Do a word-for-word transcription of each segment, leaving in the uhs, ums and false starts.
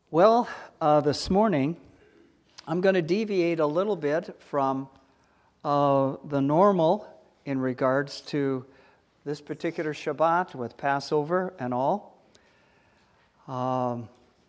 Well, uh, this morning, I'm going to deviate a little bit from uh, the normal in regards to this particular Shabbat with Passover and all. Um,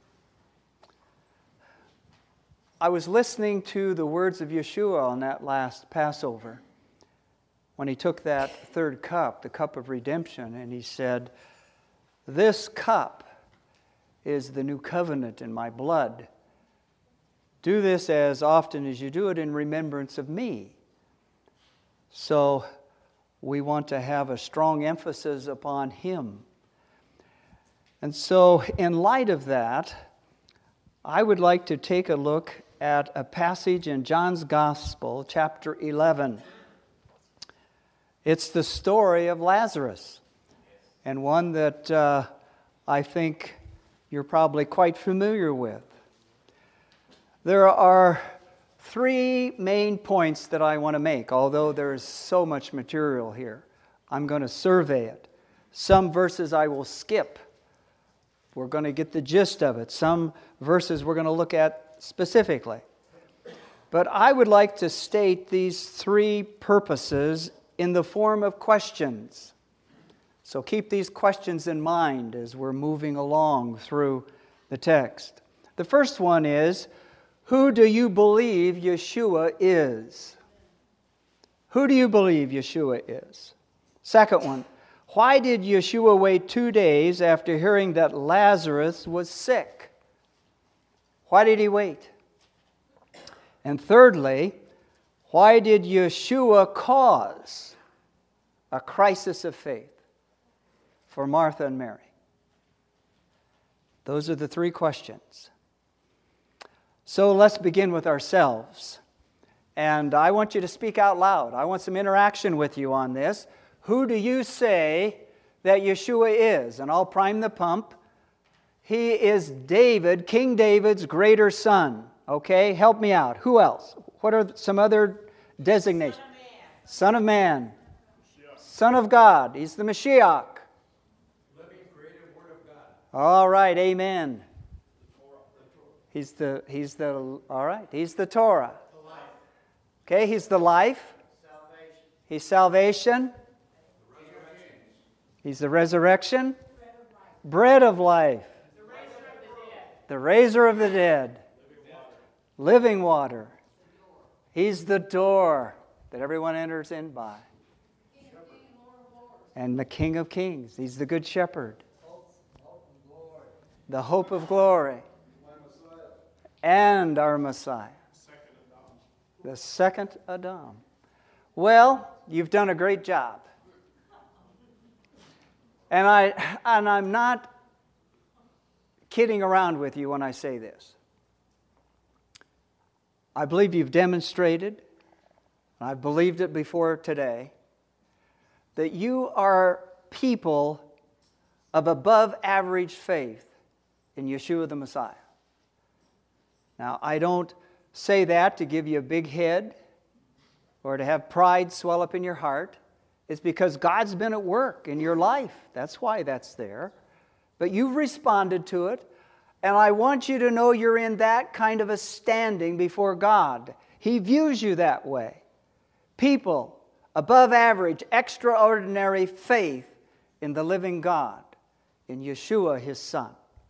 I was listening to the words of Yeshua on that last Passover when he took that third cup, the cup of redemption, and he said, "This cup is the new covenant in my blood. Do this as often as you do it in remembrance of me." So we want to have a strong emphasis upon him. And so in light of that, I would like to take a look at a passage in John's Gospel, chapter eleven. It's the story of Lazarus, and one that uh, I think you're probably quite familiar with. There are three main points that I want to make, although there's so much material here. I'm going to survey it. Some verses I will skip. We're going to get the gist of it. Some verses we're going to look at specifically. But I would like to state these three purposes in the form of questions. So keep these questions in mind as we're moving along through the text. The first one is, who do you believe Yeshua is? Who do you believe Yeshua is? Second one, why did Yeshua wait two days after hearing that Lazarus was sick? Why did he wait? And thirdly, why did Yeshua cause a crisis of faith for Martha and Mary? Those are the three questions. So let's begin with ourselves. And I want you to speak out loud. I want some interaction with you on this. Who do you say that Yeshua is? And I'll prime the pump. He is David, King David's greater son. Okay, help me out. Who else? What are some other designations? Son of man. Son of man. Son of God. He's the Mashiach. Living, creative Word of God. All right, amen. He's the, he's the, all right, he's the Torah. The life. Okay, he's the life. Salvation. He's salvation. The resurrection. He's the resurrection. Bread of life. The raiser of the dead. The raiser of the dead. Living water. Living water. He's the door that everyone enters in by. And the King of Kings. He's the Good Shepherd. The hope of glory. And our Messiah. The second Adam. Well, you've done a great job. And, I, and I'm not kidding around with you when I say this. I believe you've demonstrated, and I've believed it before today, that you are people of above average faith in Yeshua the Messiah. Now, I don't say that to give you a big head or to have pride swell up in your heart. It's because God's been at work in your life. That's why that's there. But you've responded to it, and I want you to know you're in that kind of a standing before God. He views you that way. People, above average, extraordinary faith in the living God, in Yeshua, His Son.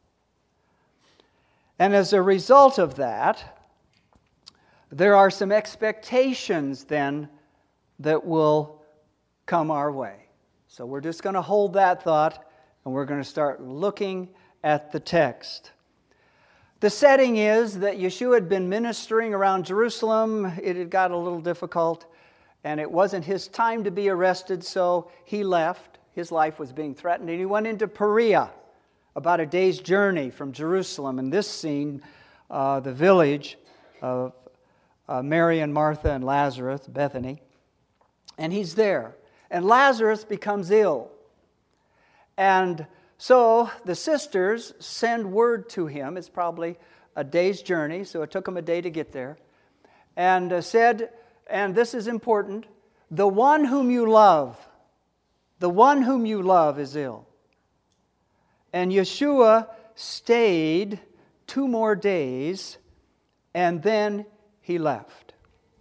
And as a result of that, there are some expectations then that will come our way. So we're just going to hold that thought, and we're going to start looking at the text. The setting is that Yeshua had been ministering around Jerusalem. It had got a little difficult, and it wasn't his time to be arrested, so he left. His life was being threatened, and he went into Perea, about a day's journey from Jerusalem. In this scene, uh, the village of uh, Mary and Martha and Lazarus, Bethany, and he's there. And Lazarus becomes ill. And so the sisters send word to him. It's probably a day's journey, so it took them a day to get there. And uh, said, and this is important, the one whom you love, the one whom you love is ill. And Yeshua stayed two more days, and then he left.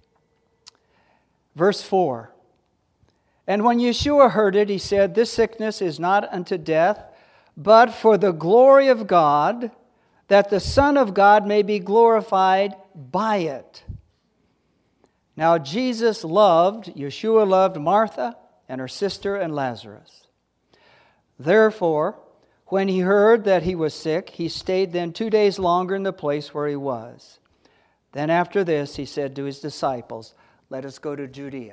Verse four. And when Yeshua heard it, he said, "This sickness is not unto death, but for the glory of God, that the Son of God may be glorified by it." Now Jesus loved, Yeshua loved Martha and her sister and Lazarus. Therefore, when he heard that he was sick, he stayed then two days longer in the place where he was. Then after this, he said to his disciples, "Let us go to Judea."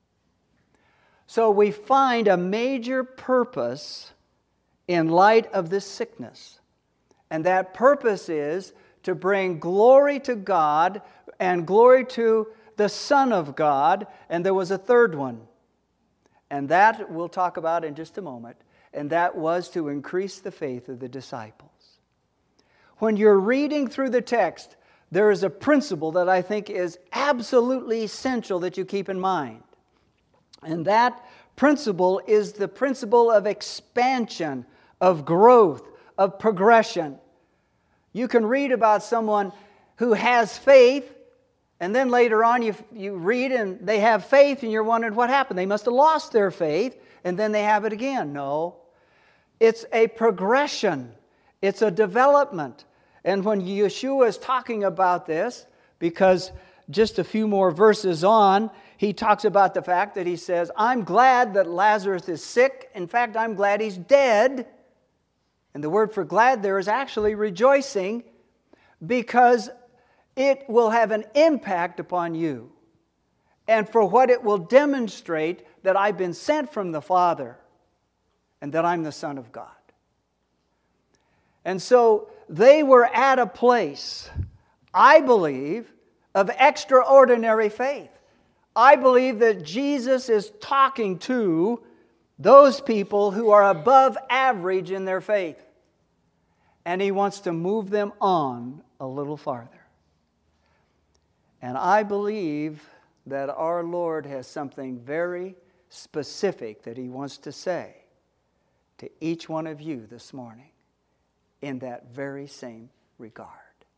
So we find a major purpose in light of this sickness. And that purpose is to bring glory to God and glory to the Son of God. And there was a third one. And that we'll talk about in just a moment. And that was to increase the faith of the disciples. When you're reading through the text, there is a principle that I think is absolutely essential that you keep in mind. And that principle is the principle of expansion, of growth, of progression. You can read about someone who has faith, and then later on you, you read and they have faith, and you're wondering what happened. They must have lost their faith, and then they have it again. No. It's a progression. It's a development. And when Yeshua is talking about this, because just a few more verses on, he talks about the fact that he says, "I'm glad that Lazarus is sick. In fact, I'm glad he's dead." And the word for glad there is actually rejoicing, because it will have an impact upon you. And for what it will demonstrate that I've been sent from the Father and that I'm the Son of God. And so they were at a place, I believe, of extraordinary faith. I believe that Jesus is talking to those people who are above average in their faith. And he wants to move them on a little farther. And I believe that our Lord has something very specific that he wants to say to each one of you this morning in that very same regard.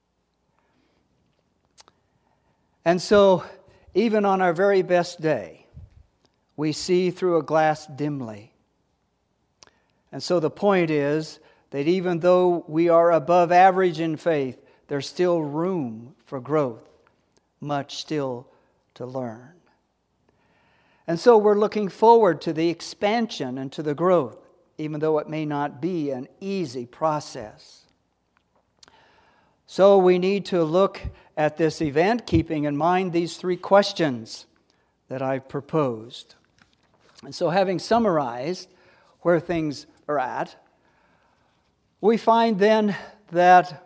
And so, even on our very best day, we see through a glass dimly. And so the point is that even though we are above average in faith, there's still room for growth, much still to learn. And so we're looking forward to the expansion and to the growth, even though it may not be an easy process. So we need to look at this event, keeping in mind these three questions that I've proposed. And so having summarized where things are at, we find then that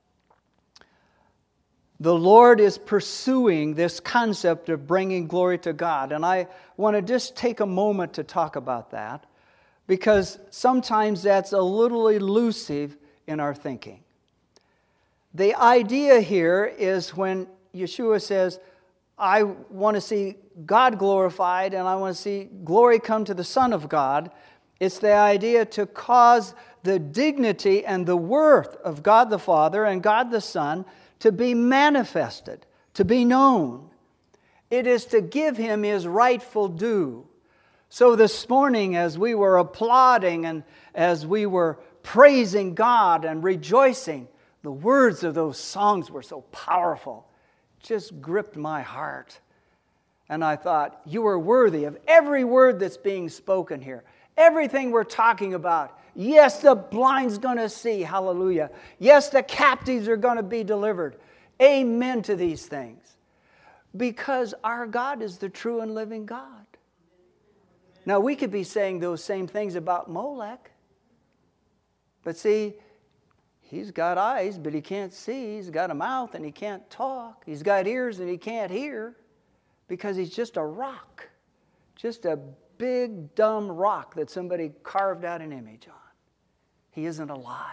the Lord is pursuing this concept of bringing glory to God. And I want to just take a moment to talk about that, because sometimes that's a little elusive in our thinking. The idea here is when Yeshua says, I want to see God glorified and I want to see glory come to the Son of God, it's the idea to cause the dignity and the worth of God the Father and God the Son to be manifested, to be known. It is to give Him His rightful due. So this morning, as we were applauding and as we were praising God and rejoicing, the words of those songs were so powerful. Just gripped my heart. And I thought, you are worthy of every word that's being spoken here. Everything we're talking about. Yes, the blind's going to see. Hallelujah. Yes, the captives are going to be delivered. Amen to these things. Because our God is the true and living God. Now, we could be saying those same things about Molech. But see, he's got eyes, but he can't see. He's got a mouth, and he can't talk. He's got ears, and he can't hear. Because he's just a rock. Just a big, dumb rock that somebody carved out an image on. He isn't alive.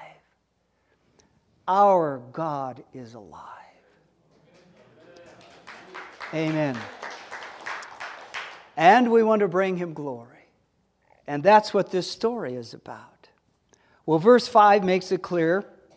Our God is alive. Amen. And we want to bring Him glory. And that's what this story is about. Well, verse five makes it clear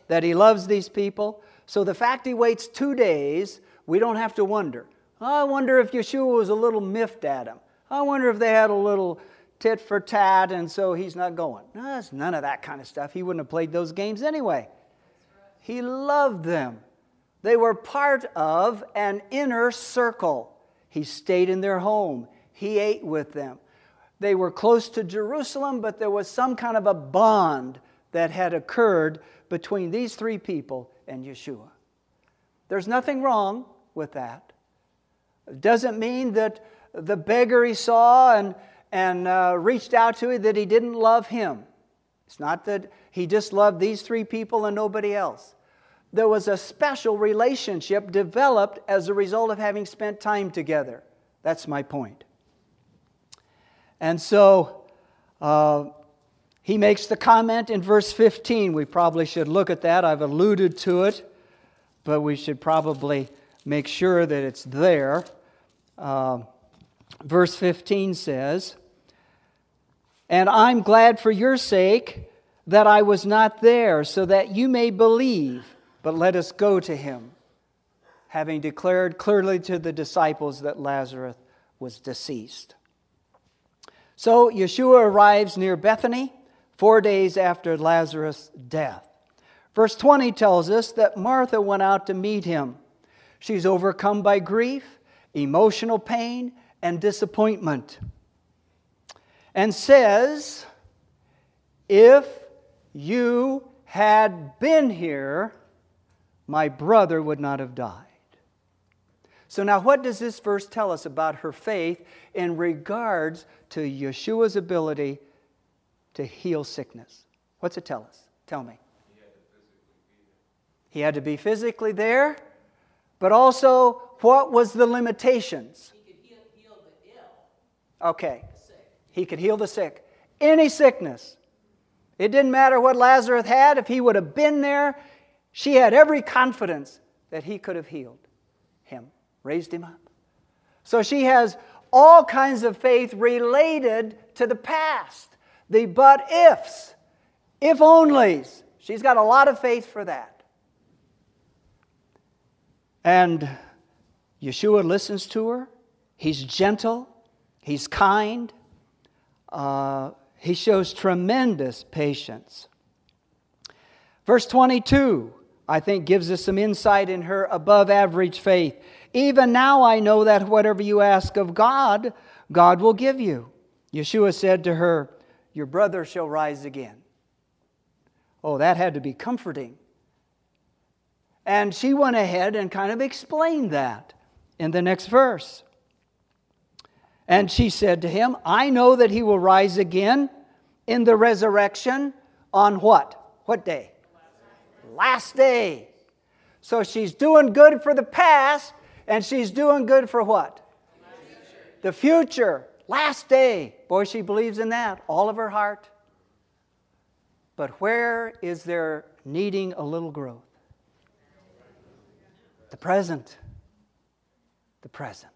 that he loves these people. So the fact he waits two days, we don't have to wonder. I wonder if Yeshua was a little miffed at him. I wonder if they had a little tit for tat and so he's not going. No, it's none of that kind of stuff. He wouldn't have played those games anyway. He loved them. They were part of an inner circle. He stayed in their home. He ate with them. They were close to Jerusalem, but there was some kind of a bond that had occurred between these three people and Yeshua. There's nothing wrong with that. It doesn't mean that the beggar he saw and, and uh, reached out to him, that he didn't love him. It's not that he just loved these three people and nobody else. There was a special relationship developed as a result of having spent time together. That's my point. And so uh, he makes the comment in verse fifteen. We probably should look at that. I've alluded to it, but we should probably make sure that it's there. Uh, verse fifteen says, "And I'm glad for your sake that I was not there, so that you may believe. But let us go to him," having declared clearly to the disciples that Lazarus was deceased. So Yeshua arrives near Bethany four days after Lazarus' death. Verse twenty tells us that Martha went out to meet him. She's overcome by grief, emotional pain, and disappointment. And says, "If you had been here, my brother would not have died." So now what does this verse tell us about her faith in regards to Yeshua's ability to heal sickness? What's it tell us? Tell me. He had to be physically there, but also what was the limitations? He could heal, heal the ill. Okay. The sick. He could heal the sick. Any sickness. It didn't matter what Lazarus had. If he would have been there, she had every confidence that he could have healed him, raised him up. So she has all kinds of faith related to the past. The but-ifs, if-onlys. She's got a lot of faith for that. And Yeshua listens to her. He's gentle. He's kind. Uh, he shows tremendous patience. Verse twenty-two, I think, gives us some insight in her above-average faith. "Even now I know that whatever you ask of God, God will give you." Yeshua said to her, "Your brother shall rise again." Oh, that had to be comforting. And she went ahead and kind of explained that in the next verse. And she said to him, "I know that he will rise again in the resurrection on what? What day? Last day." So she's doing good for the past, and she's doing good for what? The future. Last day. Boy, she believes in that, all of her heart. But where is there needing a little growth? The present. The present.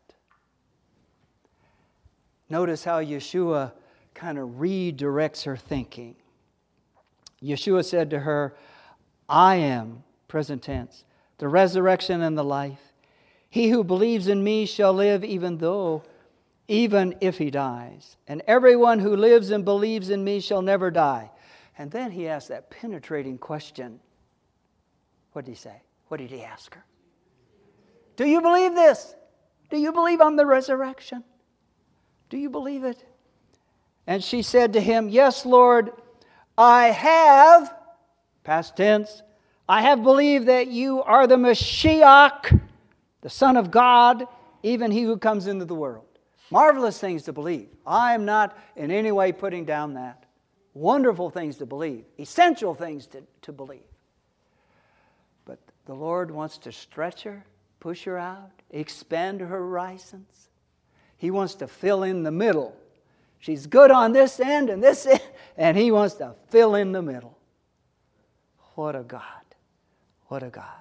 Notice how Yeshua kind of redirects her thinking. Yeshua said to her, "I am," present tense, "the resurrection and the life. He who believes in me shall live even though, even if he dies. And everyone who lives and believes in me shall never die." And then he asked that penetrating question. What did he say? What did he ask her? Do you believe this? Do you believe I'm the resurrection? Do you believe it? And she said to him, "Yes, Lord, I have," past tense, "I have believed that you are the Mashiach, the Son of God, even he who comes into the world." Marvelous things to believe. I am not in any way putting down that. Wonderful things to believe. Essential things to, to believe. But the Lord wants to stretch her, push her out, expand her horizons. He wants to fill in the middle. She's good on this end and this end, and he wants to fill in the middle. What a God. What a God.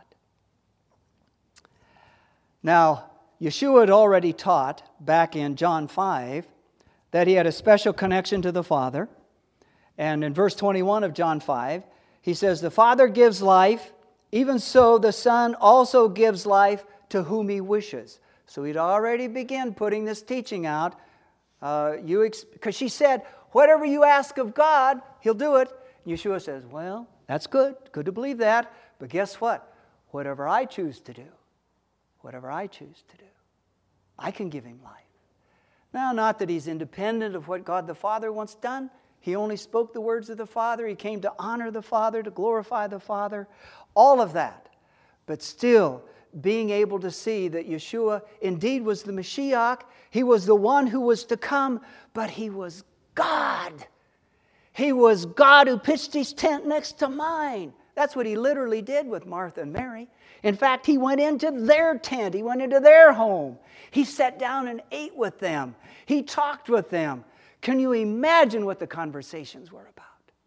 Now, Yeshua had already taught back in John five that he had a special connection to the Father. And in verse twenty-one of John five, He says, the Father gives life, even so the Son also gives life to whom He wishes. So He'd already begun putting this teaching out. Uh, you because she said, whatever you ask of God, He'll do it. Yeshua says, well, that's good. Good to believe that. But guess what? Whatever I choose to do, whatever I choose to do, I can give Him life. Now, not that He's independent of what God the Father wants done. He only spoke the words of the Father. He came to honor the Father, to glorify the Father. All of that. But still, being able to see that Yeshua indeed was the Mashiach. He was the one who was to come, but He was God. He was God who pitched His tent next to mine. That's what He literally did with Martha and Mary. In fact, He went into their tent. He went into their home. He sat down and ate with them. He talked with them. Can you imagine what the conversations were about?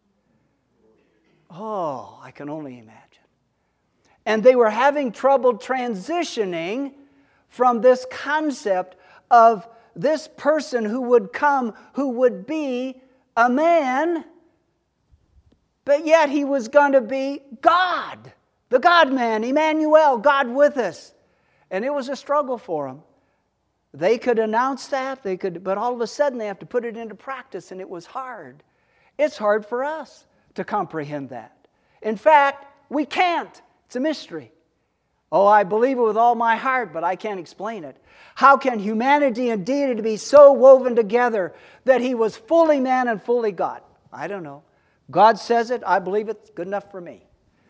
Oh, I can only imagine. And they were having trouble transitioning from this concept of this person who would come, who would be a man, but yet He was going to be God, the God-man, Emmanuel, God with us. And it was a struggle for them. They could announce that, they could, but all of a sudden they have to put it into practice, and it was hard. It's hard for us to comprehend that. In fact, we can't. It's a mystery. Oh, I believe it with all my heart, but I can't explain it. How can humanity and deity be so woven together that He was fully man and fully God? I don't know. God says it. I believe it's good enough for me.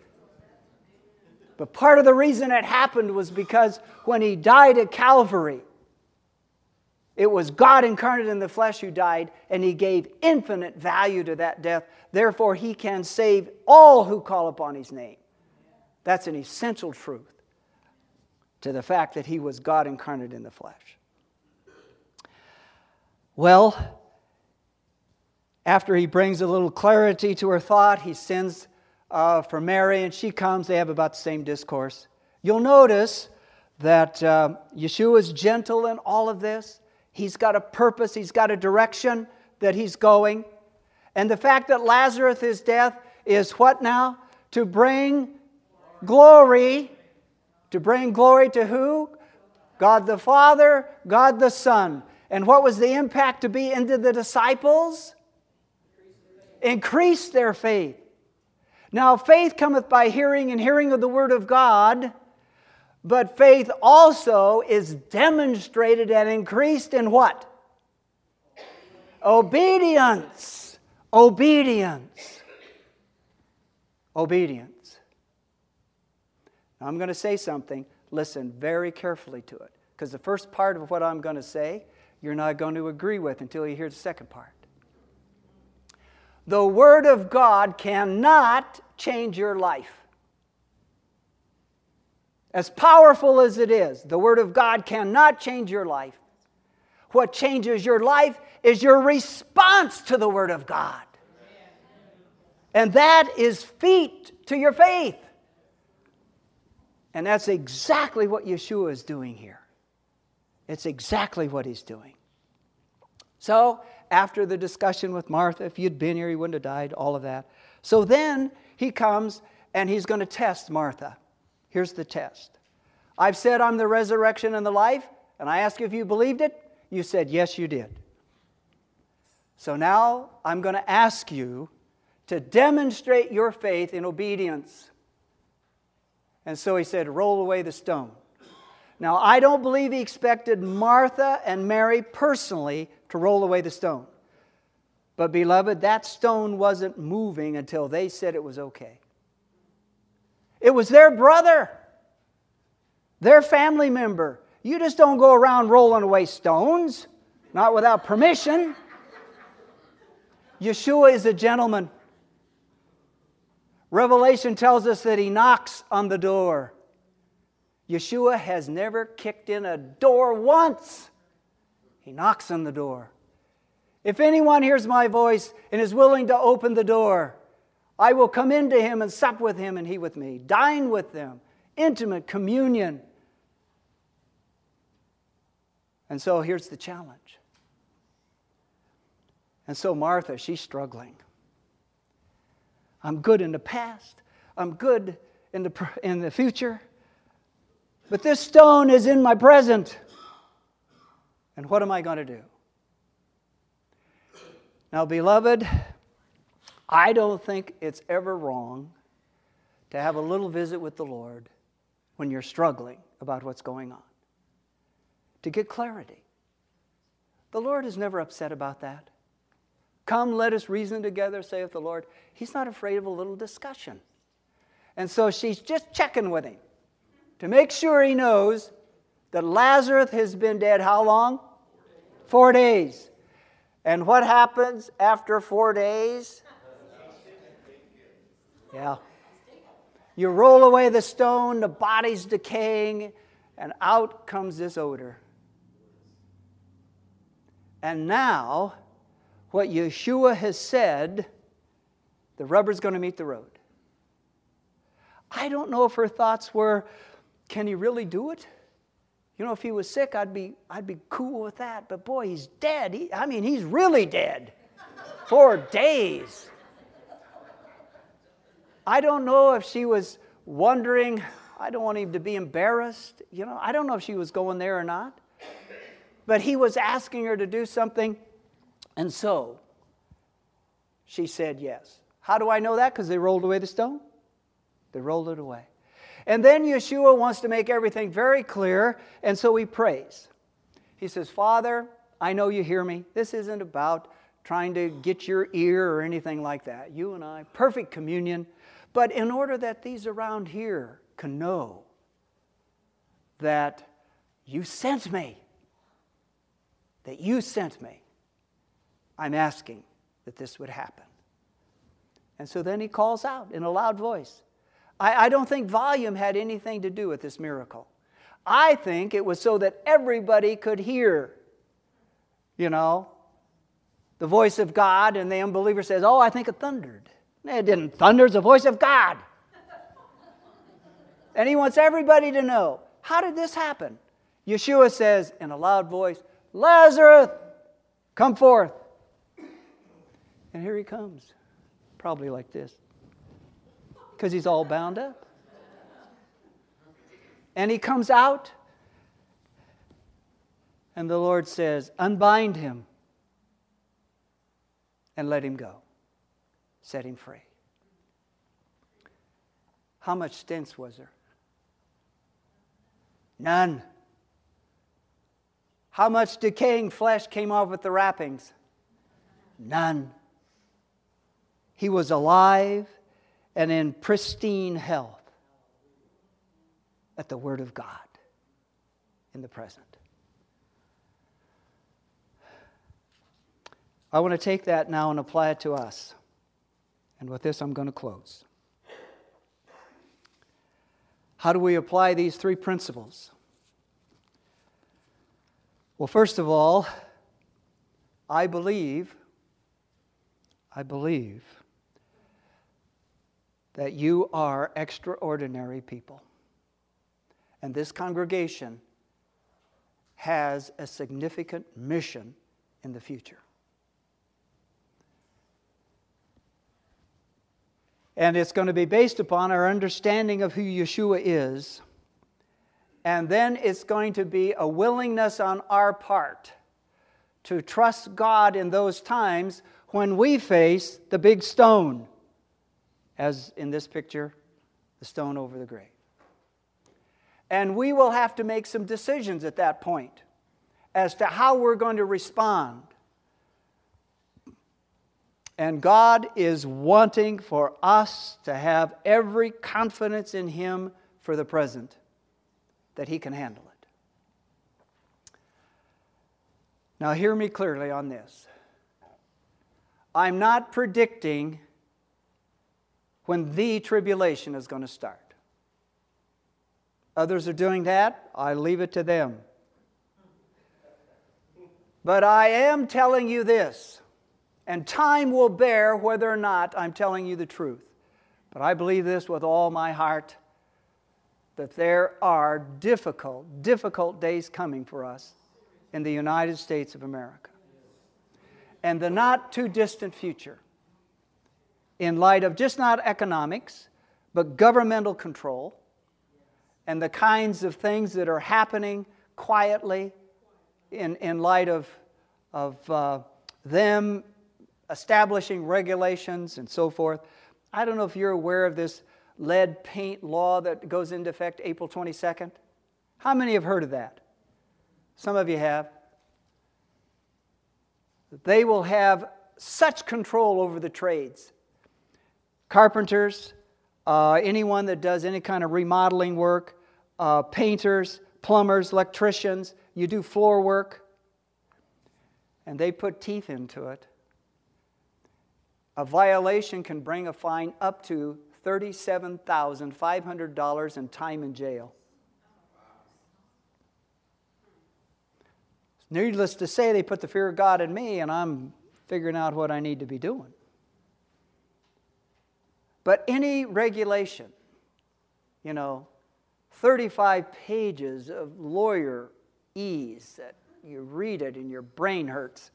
But part of the reason it happened was because when He died at Calvary, it was God incarnate in the flesh who died, and He gave infinite value to that death. Therefore, He can save all who call upon His name. That's an essential truth to the fact that He was God incarnate in the flesh. Well, after He brings a little clarity to her thought, He sends uh, for Mary, and she comes. They have about the same discourse. You'll notice that uh, Yeshua is gentle in all of this. He's got a purpose. He's got a direction that He's going. And the fact that Lazarus' death is what now? To bring glory. To bring glory to who? God the Father, God the Son. And what was the impact to be into the disciples? Increase their faith. Now, faith cometh by hearing, and hearing of the Word of God. But faith also is demonstrated and increased in what? Obedience. Obedience. Obedience. Now, I'm going to say something. Listen very carefully to it. Because the first part of what I'm going to say, you're not going to agree with until you hear the second part. The Word of God cannot change your life. As powerful as it is, the Word of God cannot change your life. What changes your life is your response to the Word of God. And that is feet to your faith. And that's exactly what Yeshua is doing here. It's exactly what He's doing. So, after the discussion with Martha, if you'd been here, He wouldn't have died, all of that. So then He comes and He's going to test Martha. Here's the test. I've said I'm the resurrection and the life, and I asked you if you believed it. You said, yes, you did. So now I'm going to ask you to demonstrate your faith in obedience. And so He said, roll away the stone. Now, I don't believe He expected Martha and Mary personally to roll away the stone. But, beloved, that stone wasn't moving until they said it was okay. It was their brother, their family member. You just don't go around rolling away stones, not without permission. Yeshua is a gentleman. Revelation tells us that He knocks on the door. Yeshua has never kicked in a door once. He knocks on the door. If anyone hears my voice and is willing to open the door, I will come into him and sup with him and he with me. Dine with them. Intimate communion. And so here's the challenge. And so Martha, she's struggling. I'm good in the past. I'm good in the, in the future. But this stone is in my present. And what am I going to do? Now, beloved, I don't think it's ever wrong to have a little visit with the Lord when you're struggling about what's going on, to get clarity. The Lord is never upset about that. Come, let us reason together, saith the Lord. He's not afraid of a little discussion. And so she's just checking with him to make sure he knows that Lazarus has been dead how long? Four days. And what happens after four days? Yeah. You roll away the stone, the body's decaying, and out comes this odor. And now, what Yeshua has said, the rubber's going to meet the road. I don't know if her thoughts were, can he really do it? You know, if he was sick, I'd be, I'd be cool with that. But boy, he's dead. He, I mean, he's really dead. Four days. I don't know if she was wondering, I don't want him to be embarrassed. You know, I don't know if she was going there or not. But he was asking her to do something. And so, she said yes. How do I know that? Because they rolled away the stone. They rolled it away. And then Yeshua wants to make everything very clear, and so he prays. He says, Father, I know you hear me. This isn't about trying to get your ear or anything like that. You and I, perfect communion. But in order that these around here can know that you sent me, that you sent me, I'm asking that this would happen. And so then he calls out in a loud voice. I, I don't think volume had anything to do with this miracle. I think it was so that everybody could hear, you know, the voice of God, and the unbeliever says, oh, I think it thundered. It didn't thunder, it's the voice of God. And he wants everybody to know, how did this happen? Yeshua says in a loud voice, Lazarus, come forth. And here he comes, probably like this, because he's all bound up. And he comes out, and the Lord says, unbind him and let him go. Set him free. How much stench was there? None. How much decaying flesh came off with the wrappings? None. He was alive and in pristine health at the Word of God in the present. I want to take that now and apply it to us. And with this, I'm going to close. How do we apply these three principles? Well, first of all, I believe, I believe that you are extraordinary people. And this congregation has a significant mission in the future. And it's going to be based upon our understanding of who Yeshua is. And then it's going to be a willingness on our part to trust God in those times when we face the big stone, as in this picture, the stone over the grave. And we will have to make some decisions at that point as to how we're going to respond. And God is wanting for us to have every confidence in Him for the present, that He can handle it. Now hear me clearly on this. I'm not predicting when the tribulation is going to start. Others are doing that. I leave it to them. But I am telling you this. And time will bear whether or not I'm telling you the truth. But I believe this with all my heart, that there are difficult, difficult days coming for us in the United States of America. And the not too distant future, in light of just not economics, but governmental control and the kinds of things that are happening quietly in, in light of, of uh, them establishing regulations and so forth. I don't know if you're aware of this lead paint law that goes into effect April twenty-second. How many have heard of that? Some of you have. They will have such control over the trades. Carpenters, uh, anyone that does any kind of remodeling work, uh, painters, plumbers, electricians, you do floor work, and they put teeth into it. A violation can bring a fine up to thirty-seven thousand five hundred dollars and time in jail. Needless to say, they put the fear of God in me, and I'm figuring out what I need to be doing. But any regulation, you know, thirty-five pages of lawyer ease that you read it and your brain hurts.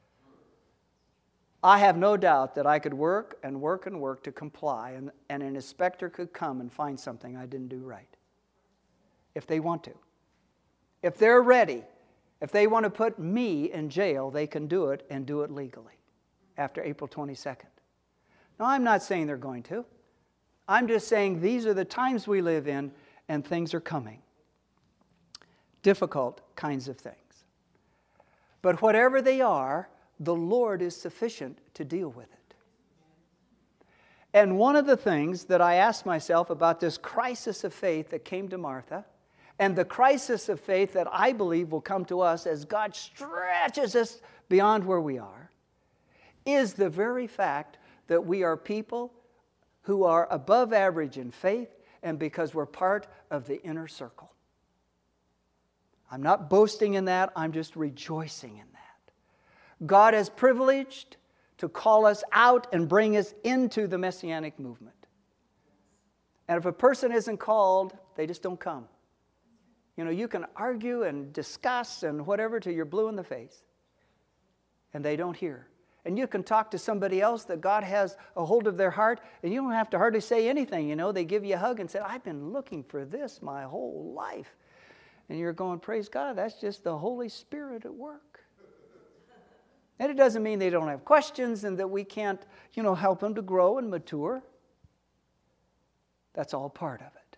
I have no doubt that I could work and work and work to comply, and, and an inspector could come and find something I didn't do right. If they want to. If they're ready, if they want to put me in jail, they can do it and do it legally after April twenty-second. Now, I'm not saying they're going to. I'm just saying these are the times we live in, and things are coming. Difficult kinds of things. But whatever they are, the Lord is sufficient to deal with it. And one of the things that I asked myself about this crisis of faith that came to Martha, and the crisis of faith that I believe will come to us as God stretches us beyond where we are, is the very fact that we are people who are above average in faith, and because we're part of the inner circle. I'm not boasting in that, I'm just rejoicing in that. God is privileged to call us out and bring us into the Messianic movement. And if a person isn't called, they just don't come. You know, you can argue and discuss and whatever till you're blue in the face, and they don't hear. And you can talk to somebody else that God has a hold of their heart, and you don't have to hardly say anything. You know, they give you a hug and say, I've been looking for this my whole life. And you're going, praise God, that's just the Holy Spirit at work. And it doesn't mean they don't have questions and that we can't, you know, help them to grow and mature. That's all part of it.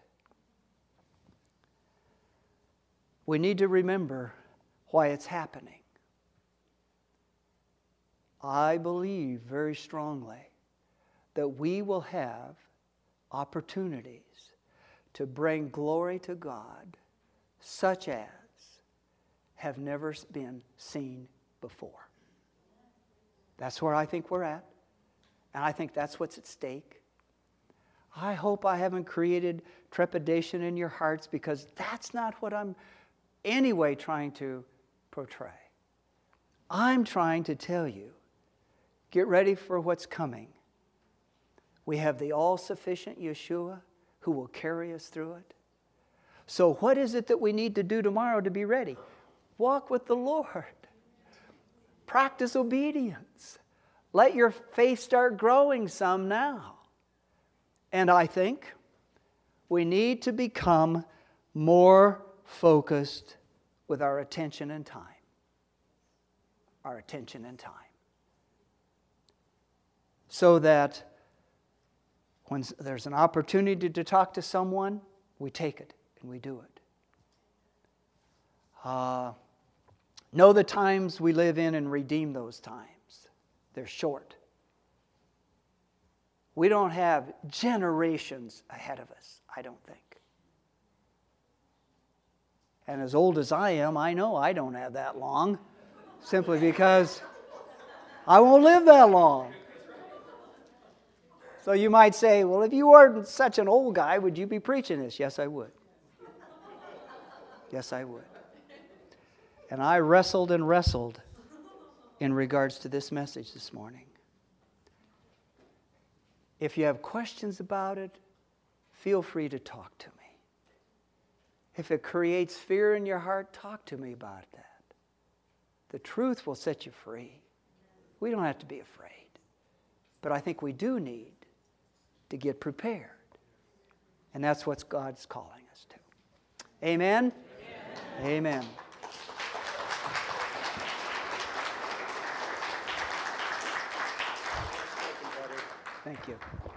We need to remember why it's happening. I believe very strongly that we will have opportunities to bring glory to God such as have never been seen before. That's where I think we're at, and I think that's what's at stake. I hope I haven't created trepidation in your hearts, because that's not what I'm anyway trying to portray. I'm trying to tell you, get ready for what's coming. We have the all-sufficient Yeshua who will carry us through it. So what is it that we need to do tomorrow to be ready? Walk with the Lord. Practice obedience. Let your faith start growing some now. And I think we need to become more focused with our attention and time. Our attention and time. So that when there's an opportunity to talk to someone, we take it and we do it. Uh, know the times we live in and redeem those times. They're short. We don't have generations ahead of us, I don't think. And as old as I am, I know I don't have that long, simply because I won't live that long. So you might say, well, if you weren't such an old guy, would you be preaching this? Yes, I would. Yes, I would. And I wrestled and wrestled in regards to this message this morning. If you have questions about it, feel free to talk to me. If it creates fear in your heart, talk to me about that. The truth will set you free. We don't have to be afraid. But I think we do need to get prepared. And that's what God's calling us to. Amen? Amen. Amen. Thank you.